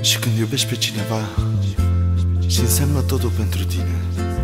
Și când iubești pe cineva și înseamnă totul pentru tine,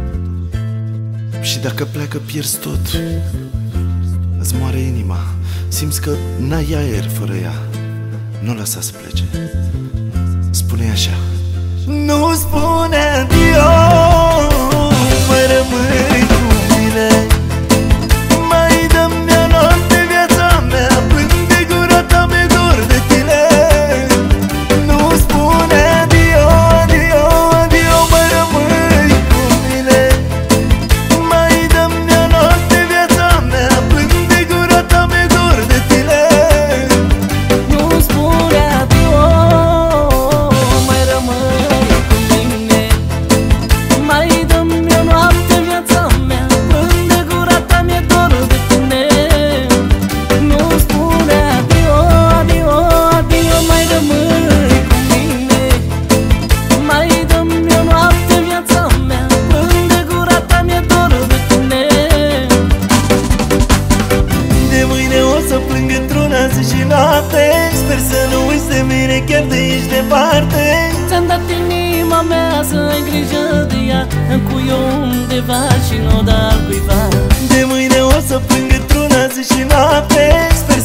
și dacă pleacă pierzi tot, îți moare inima, simți că n-ai aer fără ea, nu lăsa să plece. Spune-i așa: nu spune adio, mai rămâi cu mine. Mai dă-mi o noapte viața mea, până de gura ta mi-e dor de tine. Nu spune adio, adio, adio, mai rămâi cu mine. Mai dă-mi o noapte viața mea, până de gura ta mi-e dor de tine. Nu spune adio, mai rămâi cu mine. Mai dă-mi o noapte viața mea, până de gura ta mi-e dor de tine. Nu spune adio, adio, adio, mai rămâi cu mine. Mai dă-mi o noapte viața mea, până de gura ta mi-e dor de tine. De mâine o să plâng într-una zi și noapte, sper să nu uiți de mine chiar de aici departe. Ți-am dat inima mea să ai grijă de ea, încui-o undeva și n-o da cuiva. De mâine o să plâng într-una zi și noapte, sper